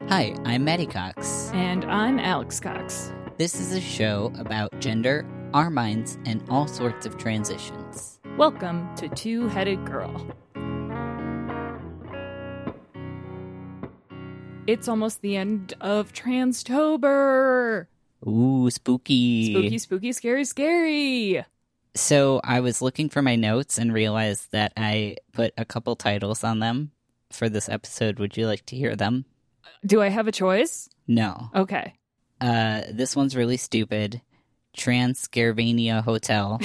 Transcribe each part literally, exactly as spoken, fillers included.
Hi, I'm Maddie Cox. And I'm Alex Cox. This is a show about gender, our minds, and all sorts of transitions. Welcome to Two-Headed Girl. It's almost the end of Transtober. Ooh, spooky. Spooky, spooky, scary, scary. So I was looking for my notes and realized that I put a couple titles on them for this episode. Would you like to hear them? Do I have a choice? No. Okay. Uh, this one's really stupid. Transcarvania Hotel.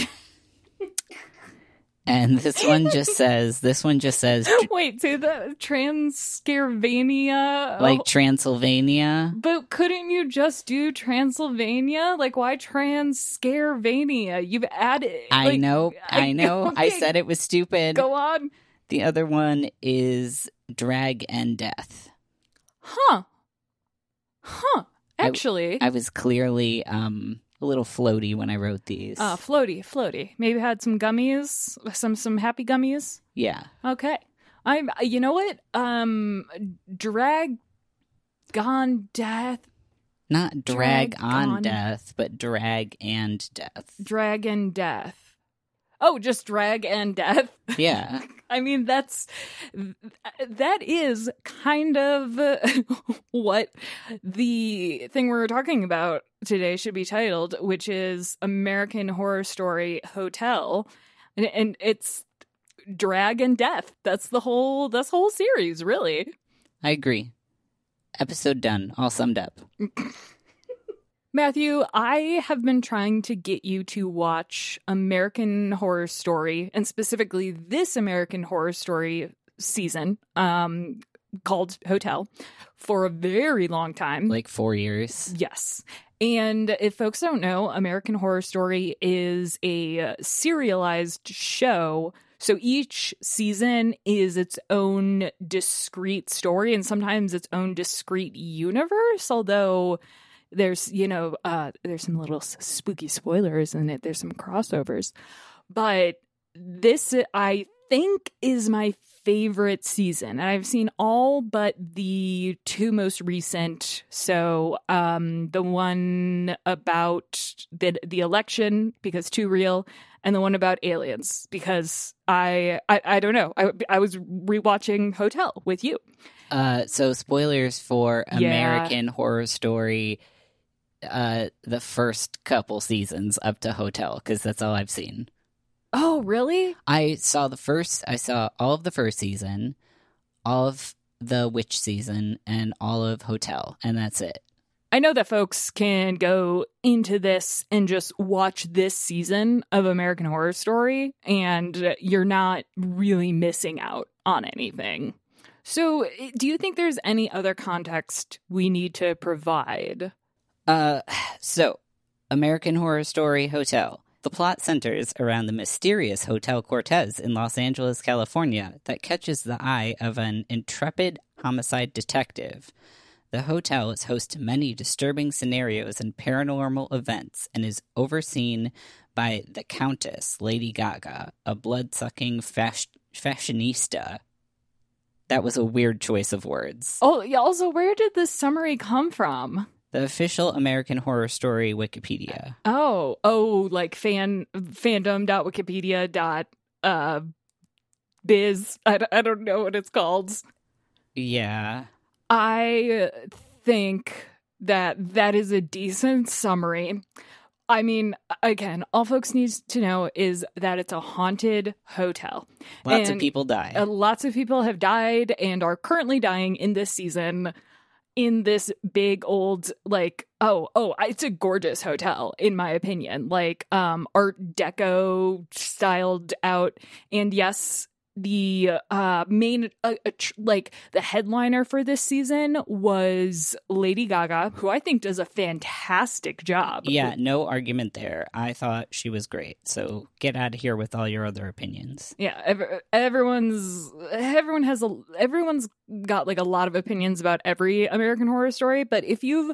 And this one just says, this one just says... Wait, say the Transcarvania... Like Transylvania? But couldn't you just do Transylvania? Like, why Transcarvania? You've added... I like, know, I, I know. Okay. I said it was stupid. Go on. The other one is Drag and Death. Huh. Huh. Actually... I, I was clearly... um. A little floaty when I wrote these. Uh, floaty, floaty. Maybe had some gummies, some some happy gummies. Yeah. Okay. I'm. You know what? Um, drag, gone death. Not drag, drag on gone. death, but drag and death. Drag and death. Oh, just drag and death. Yeah. I mean, that's that is kind of what the thing we're talking about today should be titled, which is American Horror Story Hotel, and, and it's drag and death. That's the whole that's the whole series, really. I agree. Episode done. All summed up. Matthew, I have been trying to get you to watch American Horror Story, and specifically this American Horror Story season, um, called Hotel, for a very long time. Like four years. Yes. And if folks don't know, American Horror Story is a serialized show. So each season is its own discrete story and sometimes its own discrete universe, although... There's, you know, uh, there's some little spooky spoilers in it. There's some crossovers. But this, I think, is my favorite season. And I've seen all but the two most recent. So um, the one about the, the election, because too real, and the one about aliens, because I, I, I don't know. I, I was rewatching Hotel with you. Uh, so spoilers for Yeah. American Horror Story... Uh, the first couple seasons up to Hotel, because that's all I've seen. Oh, really? I saw the first, I saw all of the first season, all of the witch season, and all of Hotel, and that's it. I know that folks can go into this and just watch this season of American Horror Story, and you're not really missing out on anything. So, do you think there's any other context we need to provide? Uh, so, American Horror Story Hotel. The plot centers around the mysterious Hotel Cortez in Los Angeles, California, that catches the eye of an intrepid homicide detective. The hotel is host to many disturbing scenarios and paranormal events and is overseen by the Countess, Lady Gaga, a blood-sucking fash- fashionista. That was a weird choice of words. Oh, yeah, also, where did this summary come from? The official American Horror Story Wikipedia. Oh, oh, like fan fandom.wikipedia dot uh biz. I, I don't know what it's called. Yeah. I think that that is a decent summary. I mean, again, all folks need to know is that it's a haunted hotel. Lots And, of people die. Uh, lots of people have died and are currently dying in this season. In this big old, like, oh, oh, it's a gorgeous hotel, in my opinion. Like, um, Art Deco styled out. And yes, the uh, main, uh, uh, tr- like, the headliner for this season was Lady Gaga, who I think does a fantastic job. Yeah, no argument there. I thought she was great. So get out of here with all your other opinions. Yeah, ev- everyone's everyone has a everyone's got like a lot of opinions about every American Horror Story, but if you've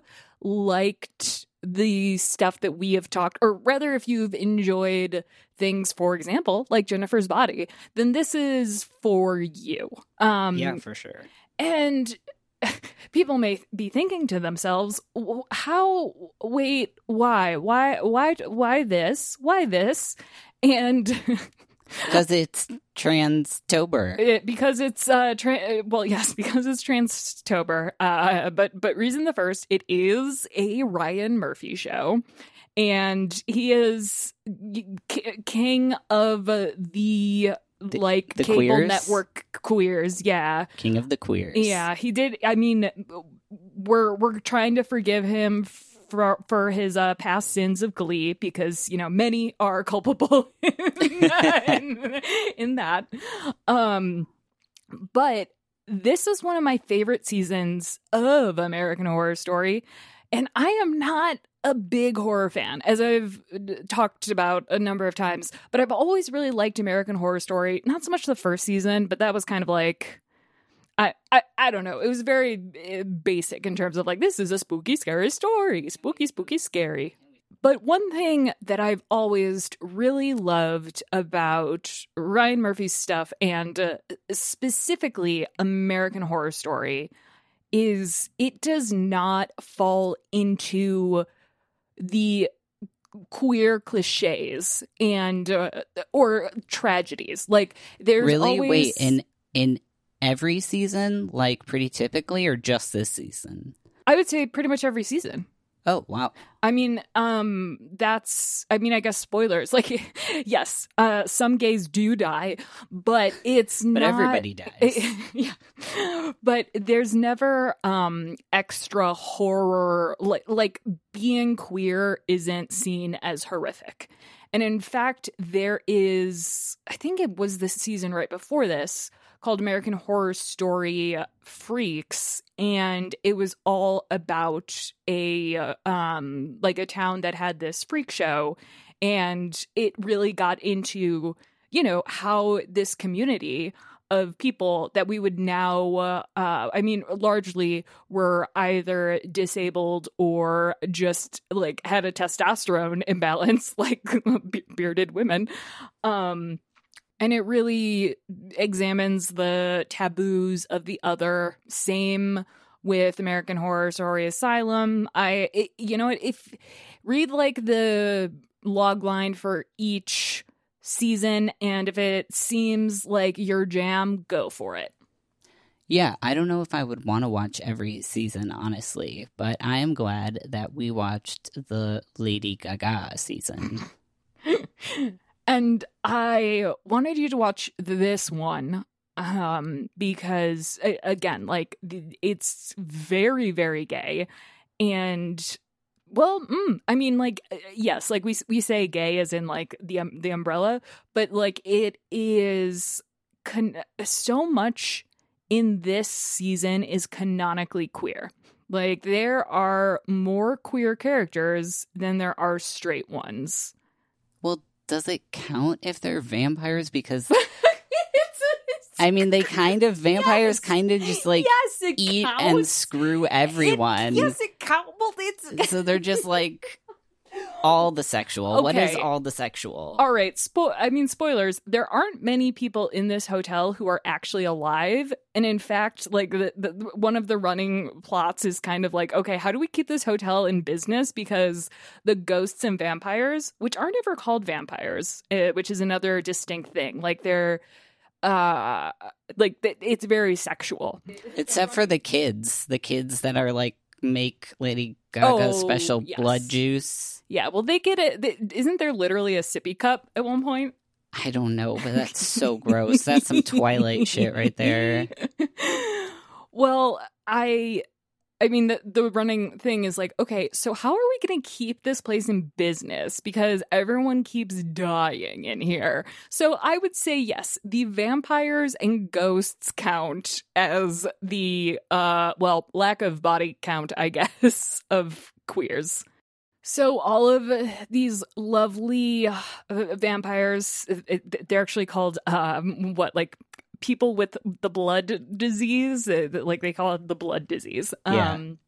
liked the stuff that we have talked, or rather if you've enjoyed things, for example, like Jennifer's Body, then this is for you. Um, Yeah, for sure. And people may be thinking to themselves, how, wait, why, why, why, why this, why this? And because it's Transtober. It, because it's, uh, tra- well, yes, because it's Transtober. Uh, but, but reason the first, it is a Ryan Murphy show. And he is k- king of uh, the, the, like, the cable queers? network queers. Yeah. King of the queers. Yeah, he did. I mean, we're we're trying to forgive him for for his uh, past sins of Glee because, you know, many are culpable in, in that. Um, but this is one of my favorite seasons of American Horror Story, and I am not a big horror fan, as I've talked about a number of times, but I've always really liked American Horror Story. Not so much the first season, but that was kind of like, I, I, I don't know. It was very basic in terms of like, this is a spooky, scary story. Spooky, spooky, scary. But one thing that I've always really loved about Ryan Murphy's stuff, and uh, specifically American Horror Story, is it does not fall into the queer cliches and uh, or tragedies. Like there's really always... wait in in every season, like pretty typically, or just this season? I would say pretty much every season. Oh, wow. I mean, um, that's, I mean, I guess spoilers. Like, yes, uh, some gays do die, but it's but not. But everybody dies. It, yeah. But there's never um, extra horror. Like, like, being queer isn't seen as horrific. And in fact, there is, I think it was this season right before this, called American Horror Story Freaks, and it was all about a um like a town that had this freak show, and it really got into, you know, how this community of people that we would now uh, uh I mean largely were either disabled or just like had a testosterone imbalance, like be- bearded women, um and it really examines the taboos of the other. Same with American Horror Story Asylum. I, it, you know, if read like the log line for each season, and if it seems like your jam, go for it. Yeah, I don't know if I would want to watch every season, honestly, but I am glad that we watched the Lady Gaga season. And I wanted you to watch this one um, because, again, like, it's very, very gay. And, well, mm, I mean, like, yes, like, we we say gay as in, like, the um, the umbrella, but, like, it is con- so much in this season is canonically queer. Like, there are more queer characters than there are straight ones. Well, does it count if they're vampires? Because it's, it's, I mean, they kind of vampires, yes. kind of just like yes, it eat counts. and screw everyone. It, yes, it counts. Well, it's so they're just like all the sexual. Okay. What is all the sexual? All right. Spo- I mean, spoilers. There aren't many people in this hotel who are actually alive. And in fact, like the, the, one of the running plots is kind of like, okay, how do we keep this hotel in business? Because the ghosts and vampires, which aren't ever called vampires, uh, which is another distinct thing. Like they're, uh, like it's very sexual. Except for the kids, the kids that are like, make Lady Gaga oh, special yes. blood juice. Yeah, well, they get it. They, isn't there literally a sippy cup at one point? I don't know, but that's so gross. That's some Twilight shit right there. Well, I... I mean, the, the running thing is like, okay, so how are we going to keep this place in business? Because everyone keeps dying in here. So I would say, yes, the vampires and ghosts count as the, uh, well, lack of body count, I guess, of queers. So all of these lovely uh, vampires, it, they're actually called, um, what, like... people with the blood disease, like they call it the blood disease. Yeah. Um,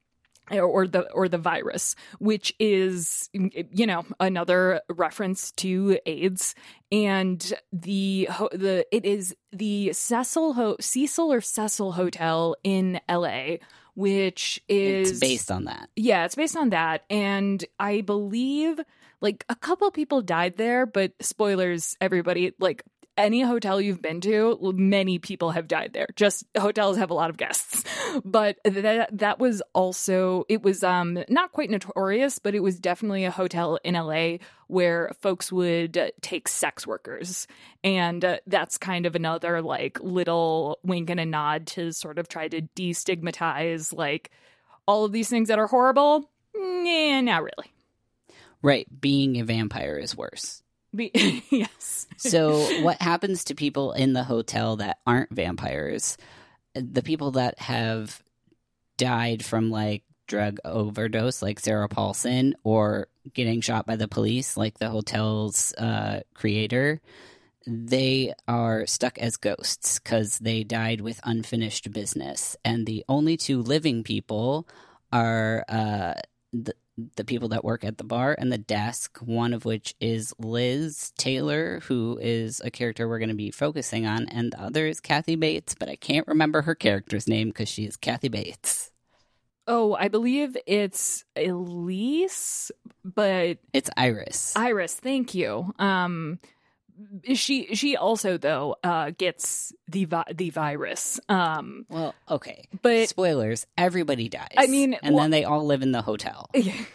or the or the virus, which is, you know, another reference to AIDS. And the the it is the Cecil Ho- Cecil or Cecil Hotel in L A, which is It's based on that. Yeah, it's based on that. And I believe like a couple people died there, but spoilers, everybody, like any hotel you've been to, many people have died there. Just hotels have a lot of guests. But that that was also, it was um not quite notorious, but it was definitely a hotel in L A where folks would uh, take sex workers. And uh, that's kind of another like little wink and a nod to sort of try to destigmatize like all of these things that are horrible. Nah, not really. Right. Being a vampire is worse. Be- yes. So what happens to people in the hotel that aren't vampires? The people that have died from like drug overdose, like Sarah Paulson, or getting shot by the police, like the hotel's uh, creator, they are stuck as ghosts because they died with unfinished business. And the only two living people are uh, the the people that work at the bar and the desk, one of which is Liz Taylor, who is a character we're going to be focusing on, and the other is Kathy Bates, but I can't remember her character's name because she is Kathy Bates. Oh, I believe it's Elise, but It's Iris. Iris, thank you. Um, she she also though uh, gets the vi- the virus. Um, well, okay, but spoilers: everybody dies. I mean, and well, then they all live in the hotel.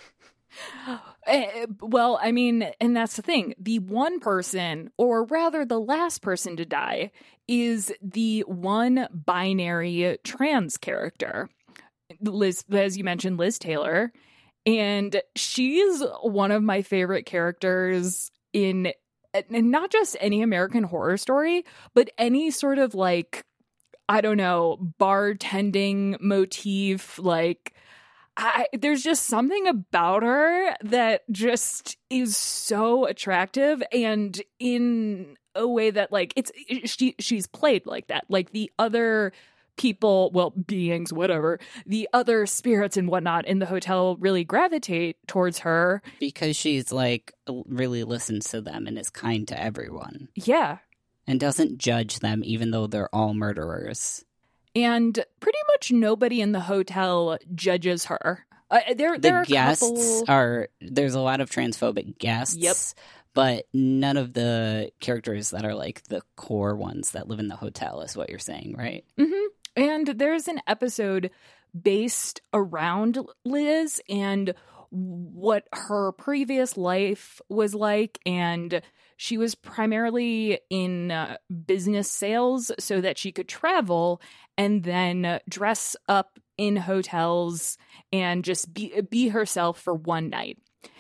Uh, well, I mean, and that's the thing. The one person, or rather the last person to die, is the one binary trans character. Liz, as you mentioned, Liz Taylor. And she's one of my favorite characters in, and not just any American Horror Story, but any sort of like, I don't know, bartending motif, like, I, there's just something about her that just is so attractive, and in a way that like it's she she's played like that. Like the other people, well, beings, whatever, the other spirits and whatnot in the hotel really gravitate towards her because she's like really listens to them and is kind to everyone. Yeah, and doesn't judge them, even though they're all murderers. And pretty much nobody in the hotel judges her. Uh, there, the there are guests couple... are there's a lot of transphobic guests. Yep. But none of the characters that are like the core ones that live in the hotel is what you're saying, right? Mm-hmm. And there's an episode based around Liz and what her previous life was like, and she was primarily in uh, business sales so that she could travel and then dress up in hotels and just be be herself for one night.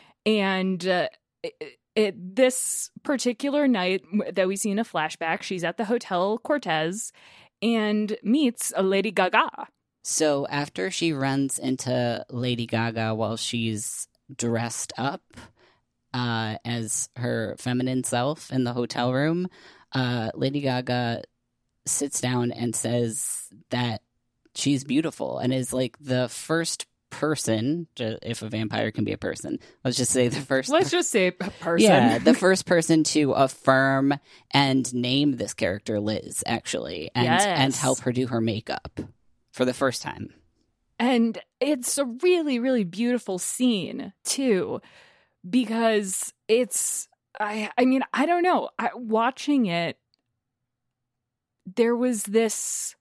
And uh, it, it, this particular night that we see in a flashback, she's at the Hotel Cortez and meets a Lady Gaga. So after she runs into Lady Gaga while she's dressed up uh, as her feminine self in the hotel room, uh, Lady Gaga sits down and says that she's beautiful and is like the first person, if a vampire can be a person, let's just say the first let's just say person yeah the first person to affirm and name this character Liz, actually, and yes. and help her do her makeup for the first time. And it's a really, really beautiful scene too, because it's I I mean I don't know, I, watching it, there was this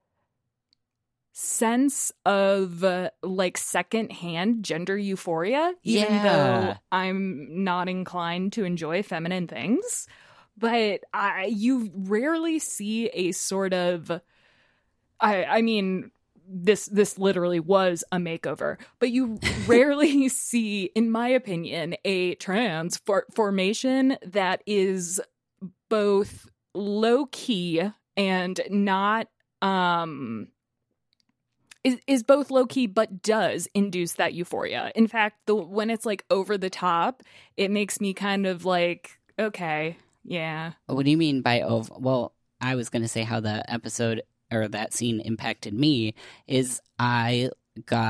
sense of uh, like secondhand gender euphoria, even yeah. though I'm not inclined to enjoy feminine things. But I, you rarely see a sort of, I, I mean, this this literally was a makeover, but you rarely see, in my opinion, a trans for- formation that is both low key and not um. Is, is both low-key but does induce that euphoria. In fact, the when it's like over the top, it makes me kind of like, okay, yeah. What do you mean by over? Well, I was going to say how the episode or that scene impacted me is I got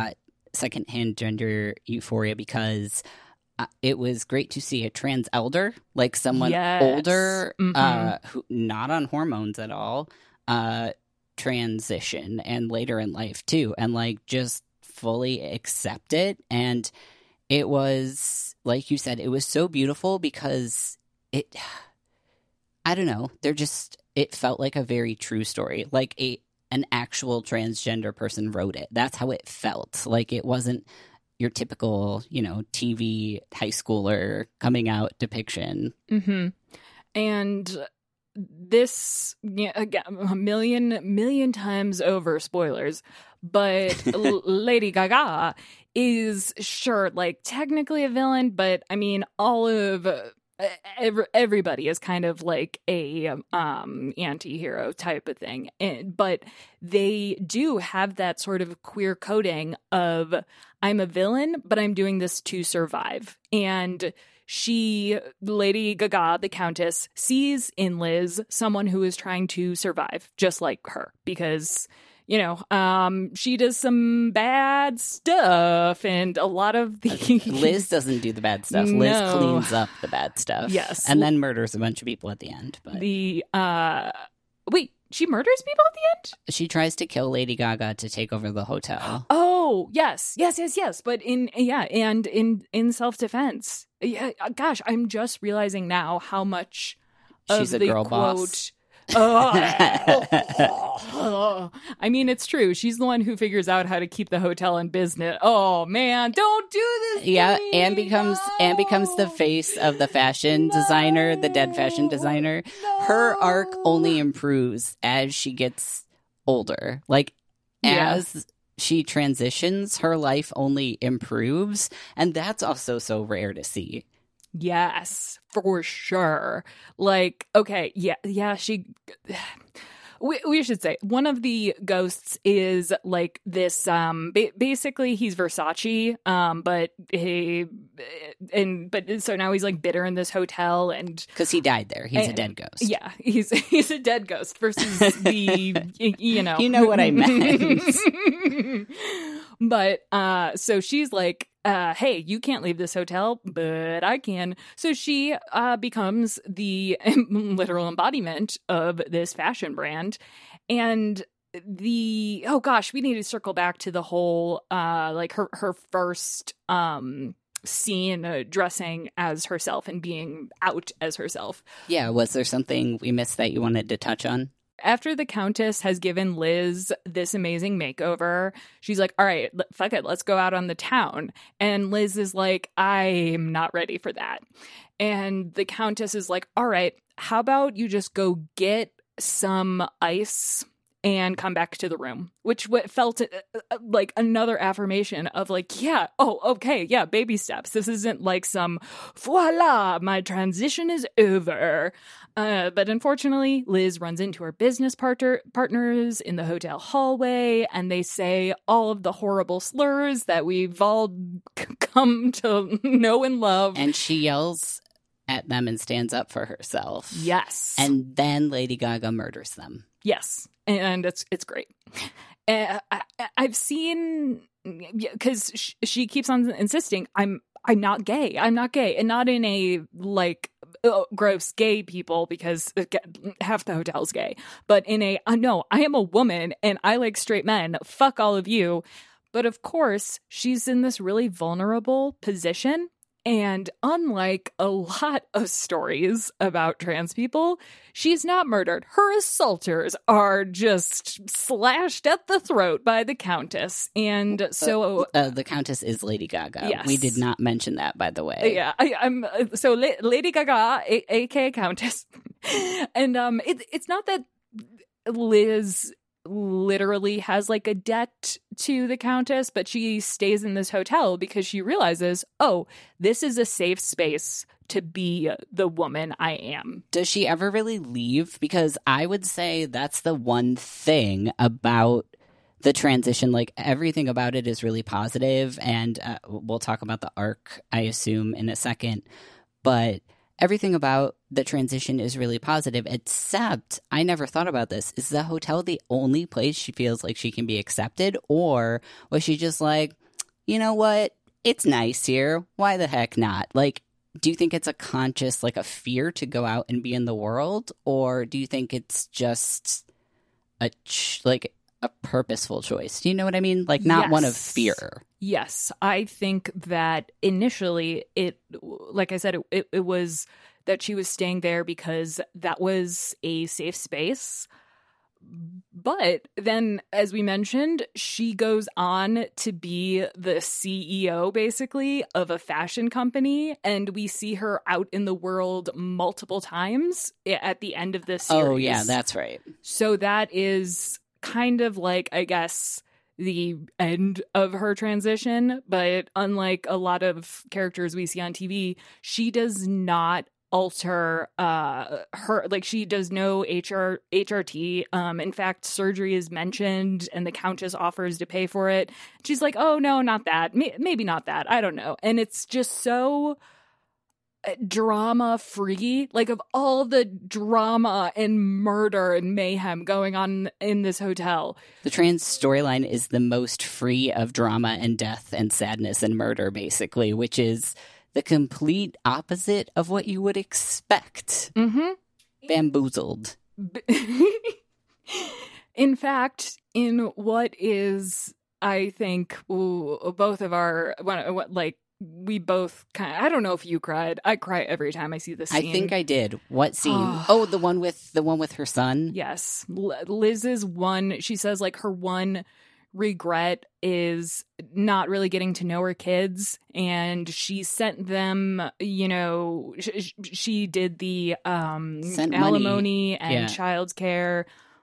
secondhand gender euphoria because uh, it was great to see a trans elder, like someone Yes. older, Mhm. uh, who not on hormones at all, uh, transition and later in life too, and like just fully accept it. And it was, like you said, it was so beautiful because it, I don't know, they're just, it felt like a very true story, like a an actual transgender person wrote it. That's how it felt. Like it wasn't your typical, you know, T V high schooler coming out depiction. Mm-hmm. And this, yeah, again, a million, million times over, spoilers, but L- Lady Gaga is, sure, like, technically a villain, but, I mean, all of... Every, everybody is kind of like a um, anti-hero type of thing. And, but they do have that sort of queer coding of, I'm a villain, but I'm doing this to survive. And she, Lady Gaga, the Countess, sees in Liz someone who is trying to survive, just like her, because... You know, um, she does some bad stuff, and a lot of the... Liz doesn't do the bad stuff. No. Liz cleans up the bad stuff. Yes. And then murders a bunch of people at the end. But The, uh... Wait, she murders people at the end? she tries to kill Lady Gaga to take over the hotel. Oh, yes, yes, yes, yes. But in, yeah, and in, in self-defense. Yeah, gosh, I'm just realizing now how much She's of a the girl quote... boss. Oh, I mean, it's true. She's the one who figures out how to keep the hotel in business. Oh man, don't do this. to Yeah, me. and becomes and becomes the face of the fashion No. designer, the dead fashion designer. No. Her arc only improves as she gets older. Like Yeah. as she transitions, her life only improves, and that's also so rare to see. Yes, for sure. Like, okay, yeah, yeah, she... We, we should say one of the ghosts is like this, um, ba- basically he's Versace, um, but he, and, but so now he's like bitter in this hotel and... Because he died there. He's a And- dead ghost. Yeah, he's he's a dead ghost versus the, y- you know. You know what I meant. But, uh, so she's like, uh, hey, you can't leave this hotel, but I can. So she uh, becomes the literal embodiment of this fashion brand. And the, oh gosh, we need to circle back to the whole, uh, like her, her first um, scene uh, dressing as herself and being out as herself. Yeah, was there something we missed that you wanted to touch on? After the Countess has given Liz this amazing makeover, she's like, all right, l- fuck it, let's go out on the town. And Liz is like, I'm not ready for that. And the Countess is like, all right, how about you just go get some ice and come back to the room, which what felt uh, uh, like another affirmation of like, yeah, oh, okay, yeah, baby steps. This isn't like some, voila, my transition is over. Uh, but unfortunately, Liz runs into her business partner partners in the hotel hallway, and they say all of the horrible slurs that we've all c- come to know and love. And she yells at them and stands up for herself. Yes. And then Lady Gaga murders them. Yes, and it's it's great. Uh, I, I've seen because sh- she keeps on insisting I'm I'm not gay. I'm not gay, and not in a like oh, gross gay people because half the hotel's gay, but in a uh, no, I am a woman and I like straight men. Fuck all of you. But of course, she's in this really vulnerable position. And unlike a lot of stories about trans people, she's not murdered. Her assaulters are just slashed at the throat by the Countess. And so... Uh, uh, the Countess is Lady Gaga. Yes. We did not mention that, by the way. Yeah, I, I'm... Uh, so La- Lady Gaga, a- a k a. Countess. And um, it, it's not that Liz literally has like a debt to the Countess, but she stays in this hotel because she realizes, oh, this is a safe space to be the woman I am. Does she ever really leave? Because I would say that's the one thing about the transition. Like, everything about it is really positive, and uh, we'll talk about the arc, I assume, in a second. But everything about the transition is really positive, except I never thought about this. Is the hotel the only place she feels like she can be accepted? Or was she just like, you know what? It's nice here. Why the heck not? Like, do you think it's a conscious, like a fear to go out and be in the world? Or do you think it's just a, ch- like a purposeful choice? Do you know what I mean? Like, not Yes. one of fear. Yes, I think that initially it, like I said, it, it, it was that she was staying there because that was a safe space. But then, as we mentioned, she goes on to be the C E O, basically, of a fashion company. And we see her out in the world multiple times at the end of this series. Oh, yeah, that's right. So that is kind of like, I guess, the end of her transition. But unlike a lot of characters we see on T V, she does not alter uh her, like, she does no H R H R T. Um in fact, surgery is mentioned and the Countess offers to pay for it. She's like, oh no, not that, May- maybe not that, I don't know. And it's just so drama free. Like, of all the drama and murder and mayhem going on in this hotel, The trans storyline is the most free of drama and death and sadness and murder, basically, which is the complete opposite of what you would expect. mm-hmm. Bamboozled. In fact, in what is, I think, ooh, both of our, what, like, we both kind of, I don't know if you cried. I cry every time I see this scene. I think I did. What scene? Oh, the one with the one with her son? Yes. L- Liz's one, she says, like, her one regret is not really getting to know her kids, and she sent them, you know, sh- she did the um Sent alimony money. and Yeah. child's care,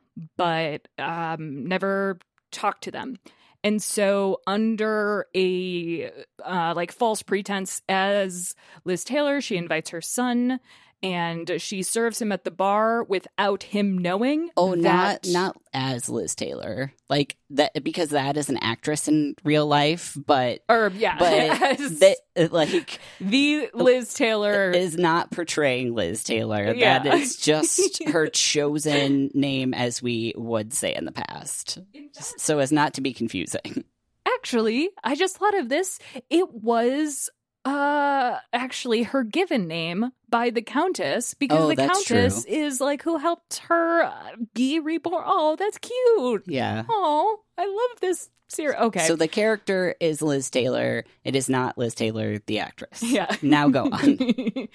but um never talked to them. And so, under a uh, like false pretense as Liz Taylor, she invites her son, and she serves him at the bar without him knowing. Oh, that... not not as Liz Taylor, like that, because that is an actress in real life, but or yeah, but as that like the Liz Taylor is not portraying Liz Taylor. Yeah. That is just her chosen name, as we would say in the past, so as not to be confusing. Actually, I just thought of this. It was uh actually her given name by the Countess, because Oh, the that's Countess true. is like who helped her uh, be reborn. Oh, that's cute. Yeah. Oh, I love this series. Okay. So the character is Liz Taylor. It is not Liz Taylor, the actress. Yeah. Now go on.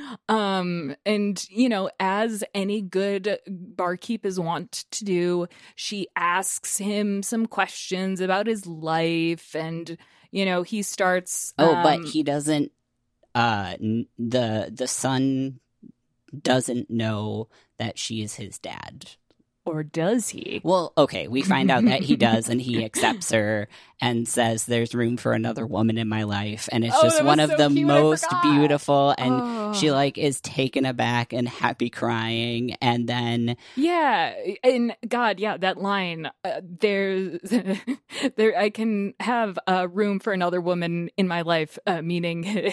um, and you know, as any good barkeep is wont to do, she asks him some questions about his life, and you know, he starts. Oh, um, but he doesn't. Uh, n- the the son doesn't know that she is his dad. or does he? Well, okay, we find out that he does, and he accepts her and says, "There's room for another woman in my life," and it's Oh, just that one was of so the cute, I most forgot. beautiful. And Oh. she like is taken aback and happy, crying, and then Yeah, and God, yeah, that line. Uh, there's, there, I can have uh, room for another woman in my life, uh, meaning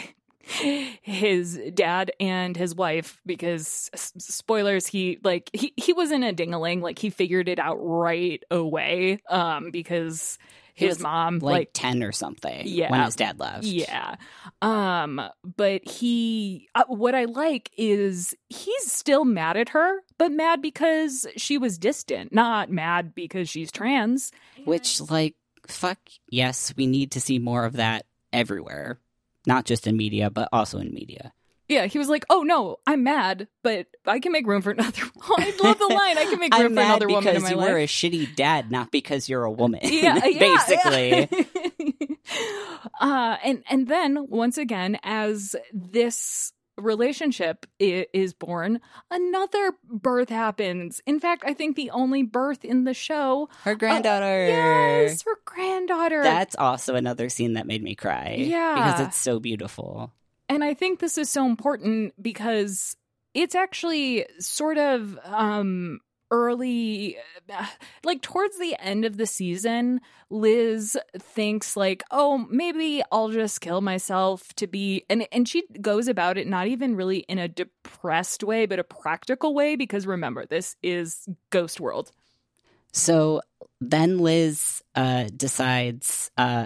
his dad and his wife. Because s- spoilers, he like he he wasn't a dingaling. Like he figured it out right away. Um, because he his was mom like, like ten or something Yeah. when his dad left. Yeah. Um, but he, uh, what I like is he's still mad at her, but mad because she was distant, not mad because she's trans. Which, like, fuck yes, we need to see more of that everywhere. Not just in media, but also in media. Yeah, he was like, "Oh no, I'm mad, but I can make room for another." Oh, I love the line. I can make room I'm for mad another woman in because my you life. were a shitty dad, not because you're a woman. Yeah, yeah, basically. yeah. uh, and and then once again, as this relationship i- is born, another birth happens. In fact, I think the only birth in the show. Her granddaughter. Yes, her granddaughter. That's also another scene that made me cry. Yeah. Because it's so beautiful. And I think this is so important because it's actually sort of um early, like towards the end of the season, Liz thinks like, oh, maybe I'll just kill myself to be, and and she goes about it not even really in a depressed way, but a practical way, because remember, this is Ghost World. So then Liz uh, decides, uh,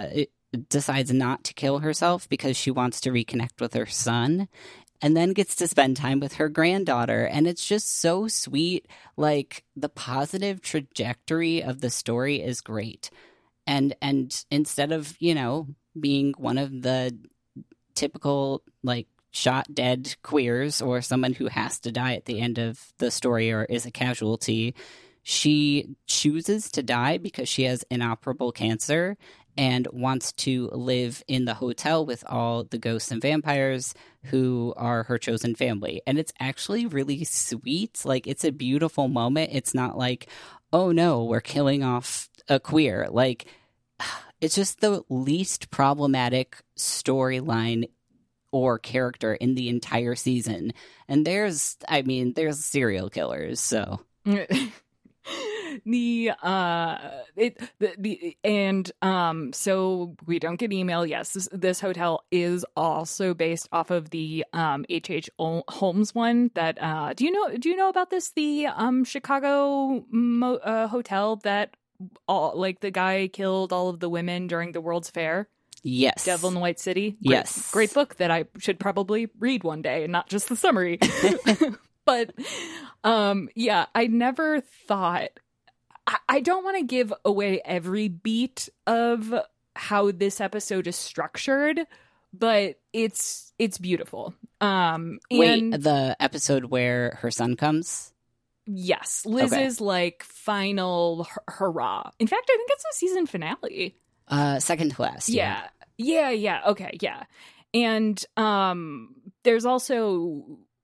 decides not to kill herself because she wants to reconnect with her son, and then gets to spend time with her granddaughter. And it's just so sweet. Like, the positive trajectory of the story is great. And and instead of, you know, being one of the typical, like, shot dead queers or someone who has to die at the end of the story or is a casualty, she chooses to die because she has inoperable cancer and wants to live in the hotel with all the ghosts and vampires who are her chosen family. And it's actually really sweet. Like, it's a beautiful moment. It's not like, oh no, we're killing off a queer. Like, it's just the least problematic storyline or character in the entire season. And there's, I mean, there's serial killers, so... the uh it the, the and um so we don't get email. Yes, this, this hotel is also based off of the um H H. Holmes one that uh do you know do you know about this, the um Chicago mo- uh, hotel that all like the guy killed all of the women during the World's Fair? Yes. Devil in the White City. Great, yes. Great book that I should probably read one day and not just the summary. But um yeah, I never thought I don't want to give away every beat of how this episode is structured, but it's it's beautiful. Um, and Wait, the episode where her son comes? Yes, Liz's okay. like final hurrah. In fact, I think it's a season finale. Uh, second to last. Yeah, yeah, yeah. yeah. Okay, yeah. And um, there's also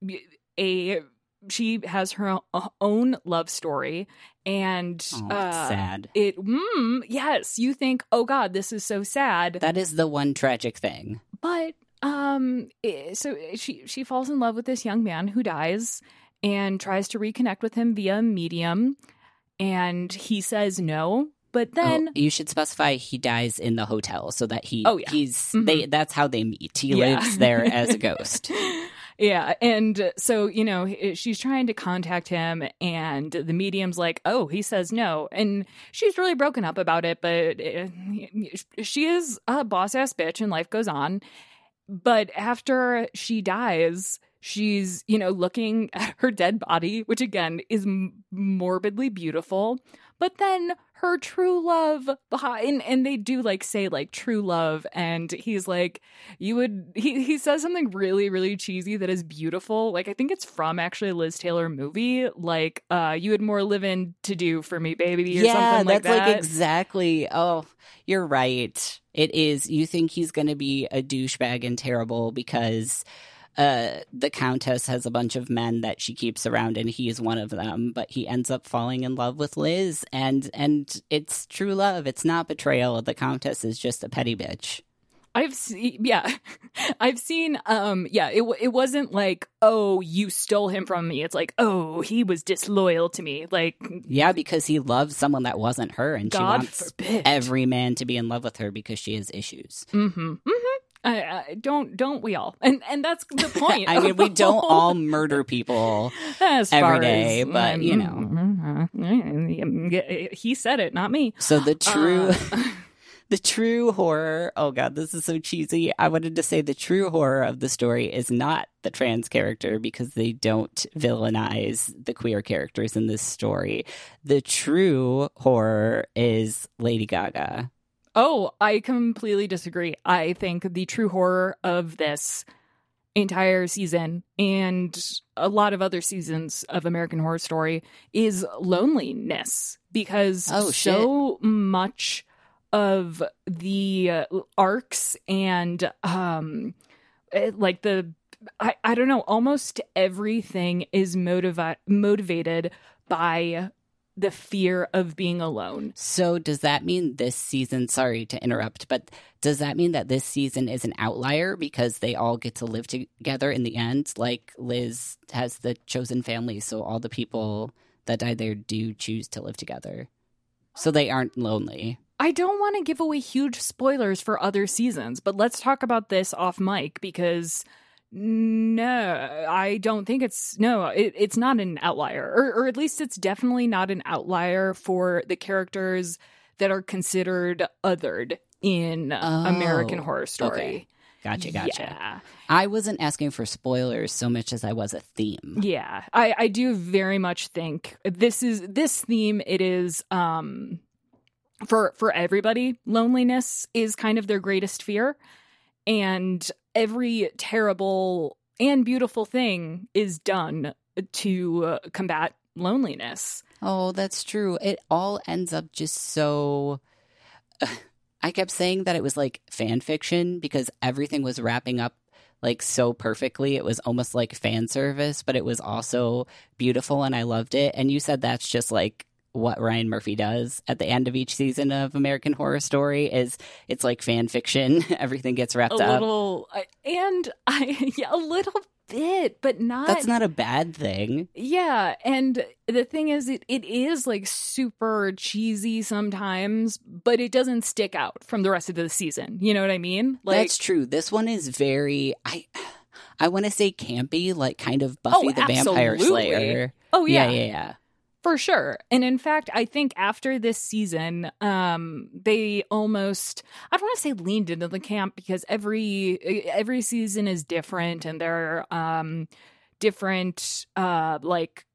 a she has her own love story. And oh, uh, sad. It, mm, yes, you think, oh God, this is so sad. That is the one tragic thing. But um, it, so she she falls in love with this young man who dies and tries to reconnect with him via medium, and he says no. But then oh, you should specify he dies in the hotel so that he oh yeah he's mm-hmm. they that's how they meet. He yeah. lives there as a ghost. Yeah, and so, you know, she's trying to contact him, and the medium's like, oh, he says no. And she's really broken up about it, but she is a boss-ass bitch, and life goes on. But after she dies, she's, you know, looking at her dead body, which, again, is m- morbidly beautiful. But then her true love behind, and, and they do like say like true love, and he's like, you would, he, he says something really, really cheesy that is beautiful. Like, I think it's from actually a Liz Taylor movie, like, uh, you had more living to do for me, baby, or yeah, something like that. Yeah, that's like exactly, oh, you're right. It is, you think he's going to be a douchebag and terrible because Uh, the Countess has a bunch of men that she keeps around, and he is one of them. But he ends up falling in love with Liz, and and it's true love. It's not betrayal. The Countess is just a petty bitch. I've seen, yeah, I've seen, um, yeah, it it wasn't like, oh, you stole him from me. It's like, oh, he was disloyal to me. Like, yeah, because he loves someone that wasn't her, and God she wants forbid. every man to be in love with her because she has issues. Mm-hmm. Mm-hmm. I, I, don't don't we all? And and that's the point. I mean, we don't all murder people as every day, as, but um, you know, he said it, not me. So the true, uh. the true horror. Oh God, this is so cheesy. I wanted to say the true horror of the story is not the trans character because they don't villainize the queer characters in this story. The true horror is Lady Gaga. Oh, I completely disagree. I think the true horror of this entire season and a lot of other seasons of American Horror Story is loneliness, because oh, so much of the uh, arcs and um it, like the I, I don't know, almost everything is motiva- motivated by the fear of being alone. So does that mean this season, sorry to interrupt, but does that mean that this season is an outlier because they all get to live together in the end? Like Liz has the chosen family, so all the people that die there do choose to live together. So they aren't lonely. I don't want to give away huge spoilers for other seasons, but let's talk about this off mic because no, I don't think it's no, it, it's not an outlier, or, or at least it's definitely not an outlier for the characters that are considered othered in Oh, American Horror Story. Okay. Gotcha, gotcha. Yeah. I wasn't asking for spoilers so much as I was a theme. Yeah. I, I do very much think this is this theme, it is um for for everybody, loneliness is kind of their greatest fear. And every terrible and beautiful thing is done to uh, combat loneliness. Oh, that's true. It all ends up just so... I kept saying that it was like fan fiction because everything was wrapping up like so perfectly. It was almost like fan service, but it was also beautiful and I loved it. And you said that's just like what Ryan Murphy does at the end of each season of American Horror Story is it's like fan fiction. Everything gets wrapped a up. Little, and I, yeah, a little bit, but not. That's not a bad thing. Yeah, and the thing is, it, it is like super cheesy sometimes, but it doesn't stick out from the rest of the season. You know what I mean? Like, that's true. This one is very, I, I want to say campy, like kind of Buffy oh, the Vampire absolutely. Slayer. Oh yeah, yeah, yeah, yeah. For sure. And in fact, I think after this season, um, they almost, I don't want to say leaned into the camp because every every season is different and there are um, different uh, like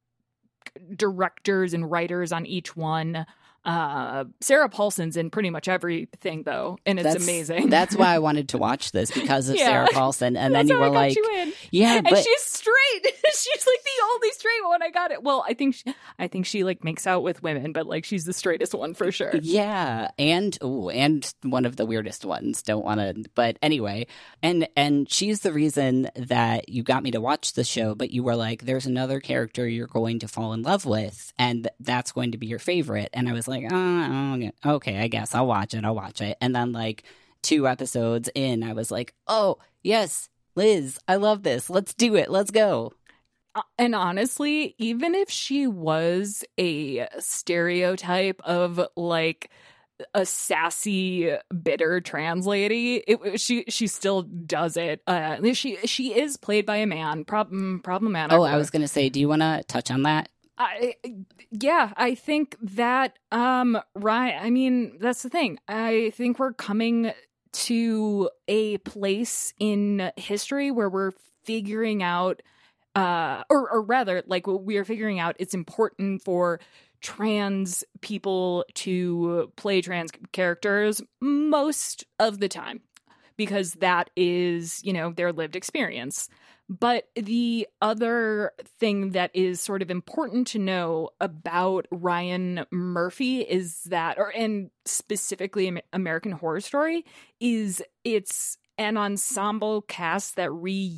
directors and writers on each one. Uh, Sarah Paulson's in pretty much everything though, and it's that's, amazing. That's why I wanted to watch this because of yeah. Sarah Paulson. And then that's you how were I got like, you in. yeah, and but she's straight. She's like the only straight one. I got it. Well, I think she, I think she like makes out with women, but like she's the straightest one for sure. Yeah, and ooh, and one of the weirdest ones. Don't want to, but anyway, and and she's the reason that you got me to watch the show. But you were like, "There's another character you're going to fall in love with, and that's going to be your favorite." And I was like, "Oh, okay, I guess I'll watch it. I'll watch it." And then like two episodes in, I was like, "Oh yes, Liz, I love this. Let's do it. Let's go." And honestly, even if she was a stereotype of like a sassy, bitter trans lady, it, she she still does it. Uh, she she is played by a man, problem problematic. Oh, I was gonna say, do you want to touch on that? I, yeah, I think that um right. I mean, that's the thing. I think we're coming to a place in history where we're figuring out. Uh, or, or rather, like we are figuring out it's important for trans people to play trans characters most of the time because that is, you know, their lived experience. But the other thing that is sort of important to know about Ryan Murphy is that, or and specifically American Horror Story, is it's an ensemble cast that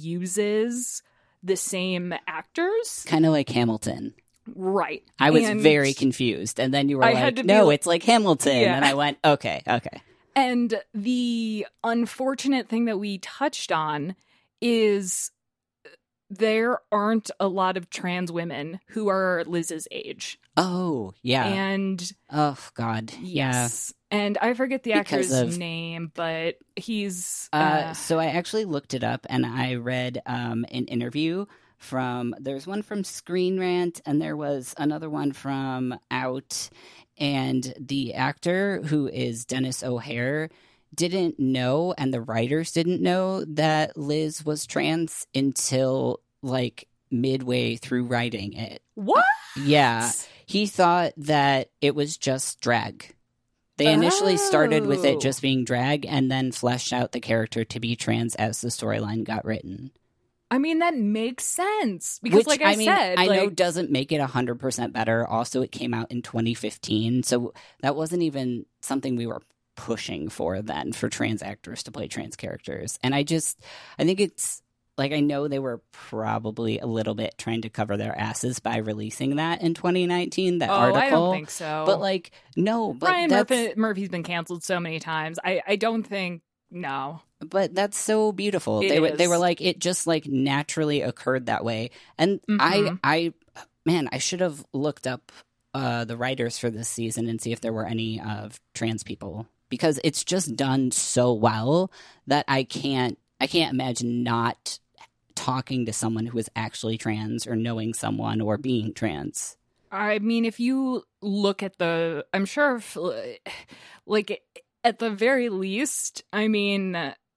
reuses the same actors. Kind of like Hamilton. Right. I was and very confused. And then you were I like, had to no, like, it's like Hamilton. yeah. And I went, okay, okay. And the unfortunate thing that we touched on is there aren't a lot of trans women who are Liz's age. Oh, yeah. And oh, God. Yes. Yeah. And I forget the Because actor's of, name, but he's... Uh, uh, so I actually looked it up, and I read um, an interview from... There's one from Screen Rant, and there was another one from Out. And the actor, who is Dennis O'Hare, didn't know, and the writers didn't know, that Liz was trans until, like, midway through writing it. What? Yeah. He thought that it was just drag. They initially oh. started with it just being drag and then fleshed out the character to be trans as the storyline got written. I mean, that makes sense. Because Which, like I, I mean, said... I like... know doesn't make it one hundred percent better. Also, it came out in twenty fifteen. So that wasn't even something we were pushing for then, for trans actors to play trans characters. And I just... I think it's... Like, I know they were probably a little bit trying to cover their asses by releasing that in twenty nineteen, that oh, article. I don't think so. But, like, no. But Ryan that's, Murphy, Murphy's been canceled so many times. I, I don't think, no. But that's so beautiful. It they were is. they were like, it just, like, naturally occurred that way. And mm-hmm. I, I, man, I should have looked up uh, the writers for this season and see if there were any of trans people. Because it's just done so well that I can't, I can't imagine not talking to someone who is actually trans or knowing someone or being trans. I mean, if you look at the, I'm sure, if, like, at the very least, I mean,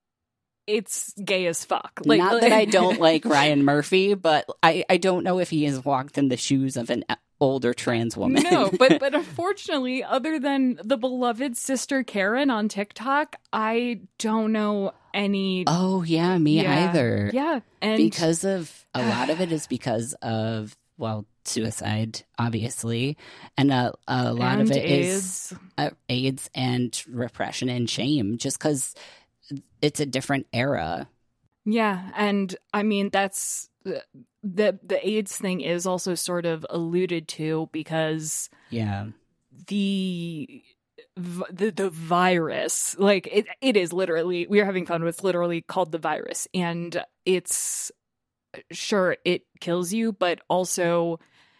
it's gay as fuck. Like, Not that I don't like Ryan Murphy, but I, I don't know if he has walked in the shoes of an older trans woman. No, but but unfortunately, other than the beloved Sister Karen on TikTok, I don't know any. Oh, yeah, me yeah, either. Yeah. And because of, a lot of it is because of, well, suicide, obviously. And a, a lot and of it AIDS. is uh, AIDS and repression and shame, just because it's a different era. Yeah. And I mean, that's the, the, the AIDS thing is also sort of alluded to because Yeah. the. The the virus, like it it is literally, we are having fun with, it's literally called the virus, and it's sure it kills you, but also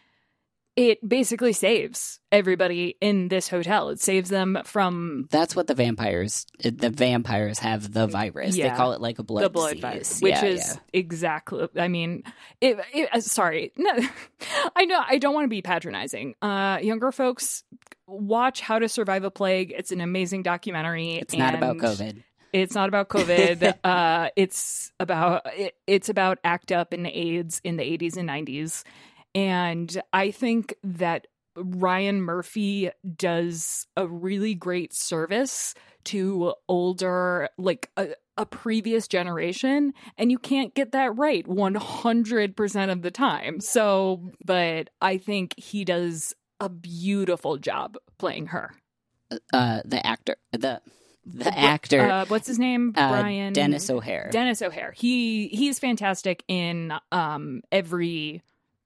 it basically saves everybody in this hotel. It saves them from That's what the vampires the vampires have the virus. Yeah. They call it like a blood the blood disease. virus, which Yeah, is yeah. exactly. I mean, it, it, uh, sorry, no, I know I don't want to be patronizing. Uh, younger folks, watch How to Survive a Plague. It's an amazing documentary. It's not about and COVID. It's not about COVID. uh, it's about it, it's about ACT UP and AIDS in the eighties and nineties, and I think that Ryan Murphy does a really great service to older, like a, a previous generation, and you can't get that right one hundred percent of the time. So, but I think he does a beautiful job playing her. Uh, the actor, the the actor, Uh, what's his name? uh, Brian Dennis O'Hare. Dennis O'Hare. He he's fantastic in um every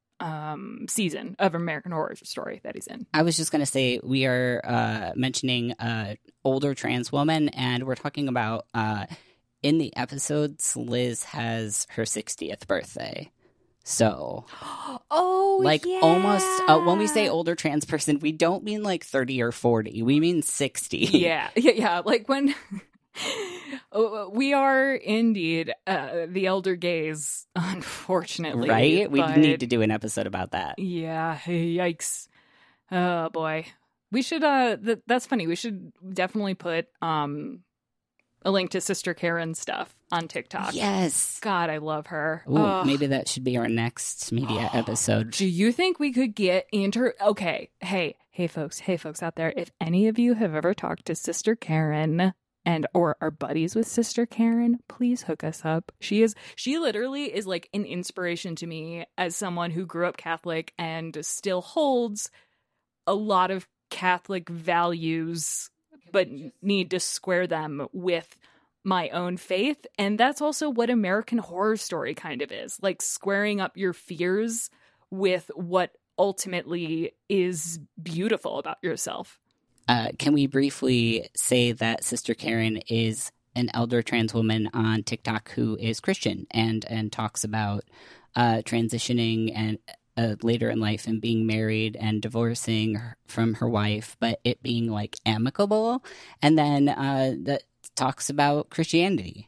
um season of American Horror Story that he's in. I was just going to say, we are uh, mentioning uh, older trans woman, and we're talking about uh, in the episodes, Liz has her sixtieth birthday. So, Oh, like, yeah. almost, uh, when we say older trans person, we don't mean like thirty or forty. We mean sixty. Yeah, yeah, yeah. Like when we are indeed uh, the elder gays, unfortunately. Right? We but- need to do an episode about that. Yeah, yikes. Oh boy. We should uh th- that's funny. We should definitely put um a link to Sister Karen stuff on TikTok. Yes. God, I love her. Ooh, Ugh. maybe that should be our next media episode. Do you think we could get inter Okay, hey, hey folks, hey folks out there, if any of you have ever talked to Sister Karen and or are buddies with Sister Karen, please hook us up. She is she literally is like an inspiration to me as someone who grew up Catholic and still holds a lot of Catholic values, but need to square them with my own faith. And that's also what American Horror Story kind of is, like squaring up your fears with what ultimately is beautiful about yourself. Uh, can we briefly say that Sister Karen is an elder trans woman on TikTok who is Christian and and talks about uh, transitioning and uh, later in life and being married and divorcing her, from her wife, but it being like amicable, and then uh, that talks about Christianity.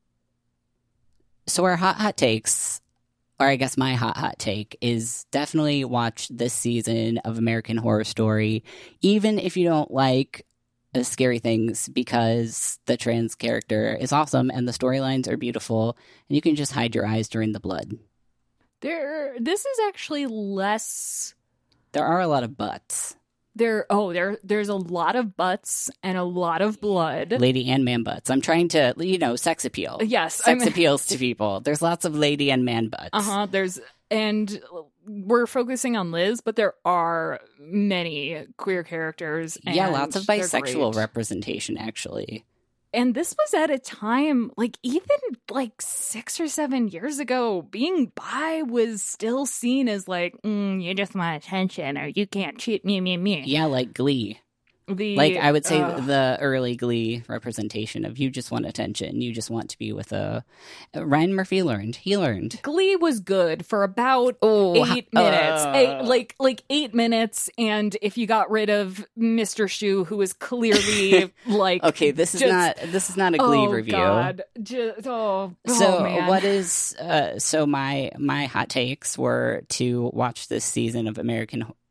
So our hot hot takes, or I guess my hot hot take, is definitely watch this season of American Horror Story, even if you don't like uh, scary things, because the trans character is awesome and the storylines are beautiful, and you can just hide your eyes during the blood. There, this is actually less. There are a lot of butts. There, oh, there, there's a lot of butts and a lot of blood. Lady and man butts. I'm trying to, you know, sex appeal. Yes, Sex I mean- appeals to people. There's lots of lady and man butts. Uh huh. There's and we're focusing on Liz, but there are many queer characters. And Yeah, lots of they're bisexual great. representation, actually. And this was at a time, like, even like six or seven years ago, being bi was still seen as like, mm, you just want attention or you can't cheat me, me, me. Yeah, like Glee. The, Like, I would say uh, the early Glee representation of you just want attention. You just want to be with a... Ryan Murphy learned. He learned. Glee was good for about Oh, eight minutes. uh. Eight, like like eight minutes, and if you got rid of Mister Shu, who was clearly like... Okay, this is just- not this is not a Glee oh, review. God. Just, oh, So oh, man. what is uh, so my my hot takes were to watch this season of American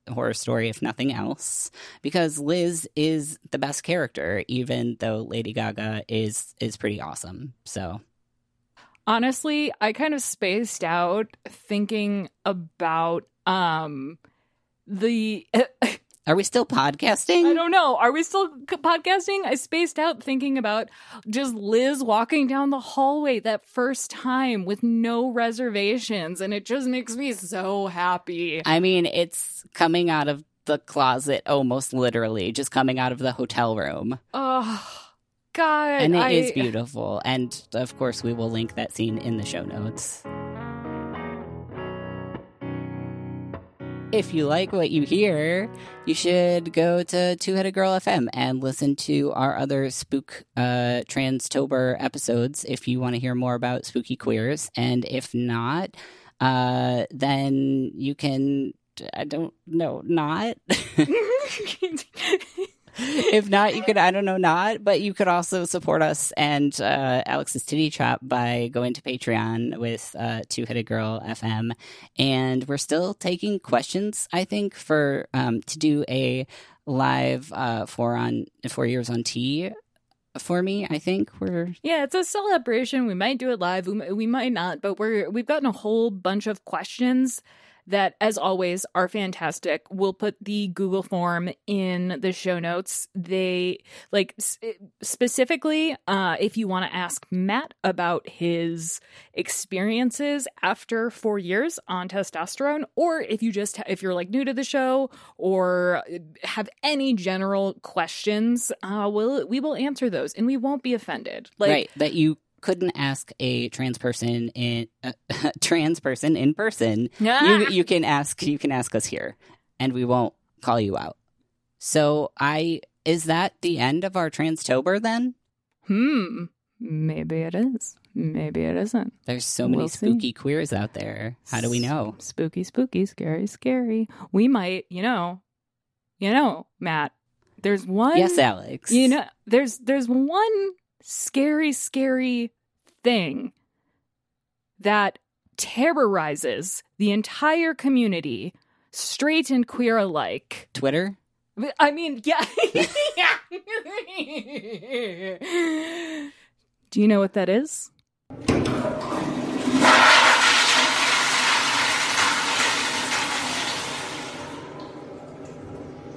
Horror Story, if nothing else, because Liz is the best character, even though Lady Gaga is is pretty awesome. So honestly, I kind of spaced out thinking about um the are we still podcasting? I don't know. Are we still podcasting? I spaced out thinking about just Liz walking down the hallway that first time with no reservations, and it just makes me so happy. I mean, it's coming out of the closet, almost literally, just coming out of the hotel room. Oh, God. And it I... is beautiful. And, of course, we will link that scene in the show notes. If you like what you hear, you should go to Two Headed Girl F M and listen to our other Spook uh, Transtober episodes if you want to hear more about spooky queers. And if not, uh, then you can, I don't know, not. If not, you could, I don't know, not, but you could also support us and uh, Alex's Titty Chop by going to Patreon with uh, Two Headed Girl F M. And we're still taking questions, I think, for um, to do a live uh, four on four years on T for me. I think we're yeah, it's a celebration. We might do it live. We, we might not, but we're we've gotten a whole bunch of questions that, as always, are fantastic. We'll put the Google form in the show notes. They, like, specifically, uh, if you want to ask Matt about his experiences after four years on testosterone, or if you just, if you're, like, new to the show, or have any general questions, uh, we'll, we will answer those, and we won't be offended. Like, right, that you couldn't ask a trans person in uh, trans person in person. you you can ask you can ask us here, and we won't call you out. So I is that the end of our Transtober then? Hmm. Maybe it is. Maybe it isn't. There's so many We'll spooky see. queers out there. How do we know? Spooky, spooky, scary, scary. We might, you know, you know, Matt. There's one. Yes, Alex. You know, there's there's one scary, scary thing that terrorizes the entire community, straight and queer alike. Twitter? I mean, yeah. Do you know what that is?